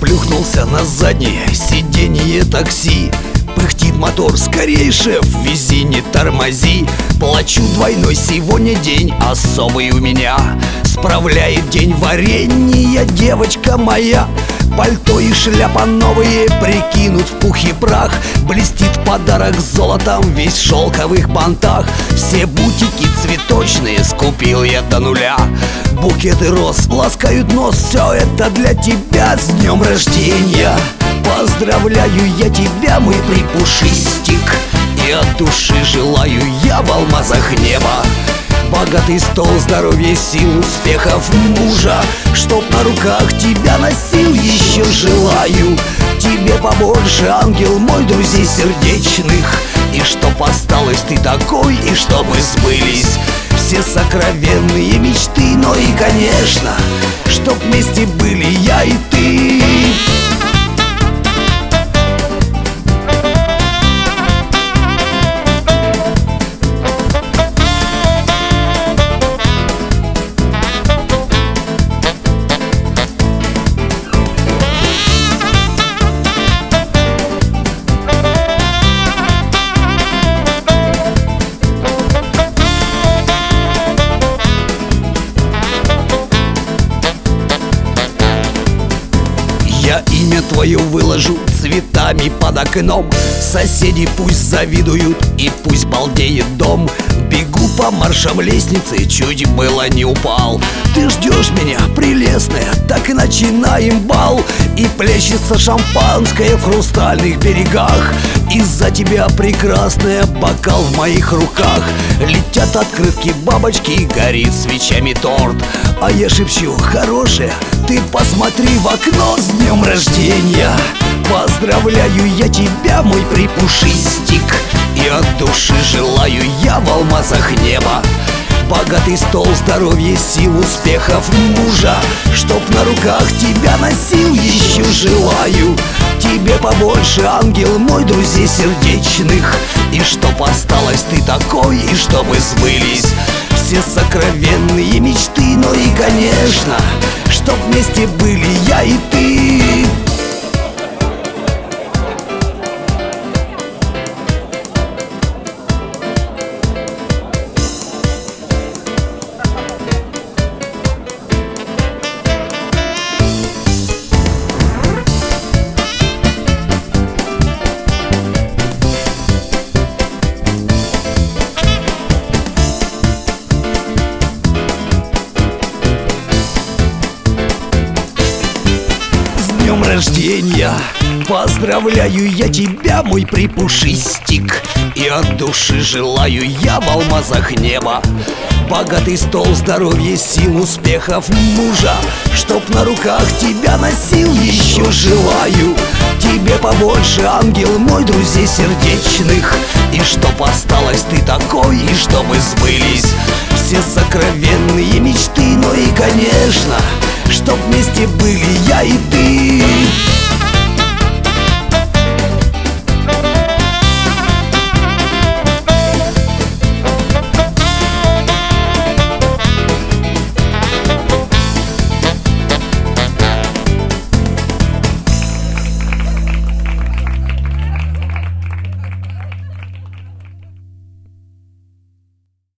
Плюхнулся на заднее сиденье такси. Пыхтит мотор, скорей, шеф, вези, не тормози. Плачу двойной, сегодня день особый у меня. Справляет день варенья девочка моя. Пальто и шляпа новые прикинут в пух и прах. Блестит подарок золотом весь в шелковых бантах. Все бутики цветочные скупил я до нуля. Букеты роз ласкают нос, все это для тебя. С днем рождения! Поздравляю я тебя, мой припушистик. И от души желаю я в алмазах неба богатый стол, здоровья, сил, успехов мужа. Чтоб на руках тебя носил, еще желаю тебе побольше, ангел мой, друзей сердечных. И чтоб осталась ты такой, и чтобы сбылись все сокровенные мечты. Но и, конечно, чтоб вместе были я и ты. Я имя твое выложу цветами под окном. Соседи пусть завидуют и пусть балдеет дом. Бегу по маршам лестницы, чуть было не упал. Ты ждешь меня, прелестная, так и начинаем бал. И плещется шампанское в хрустальных берегах. Из-за тебя, прекрасная, бокал в моих руках. Летят открытки, бабочки, горит свечами торт. А я шепчу: хорошая, ты посмотри в окно. С днем рождения! Поздравляю я тебя, мой припушистик. И от души желаю я в алмазах неба богатый стол, здоровья, сил, успехов мужа. Чтоб на руках тебя носил, еще желаю тебе побольше, ангел мой, друзей сердечных. И чтоб осталась ты такой, и чтобы сбылись все сокровенные мечты. Ну и, конечно, чтоб вместе были я и ты. Рождения! Поздравляю я тебя, мой припушистик. И от души желаю я в алмазах неба богатый стол, здоровья, сил, успехов мужа. Чтоб на руках тебя носил, еще желаю тебе побольше, ангел мой, друзей сердечных. И чтоб осталась ты такой, и чтобы сбылись все сокровенные мечты. Ну и, конечно, чтоб вместе были я и ты.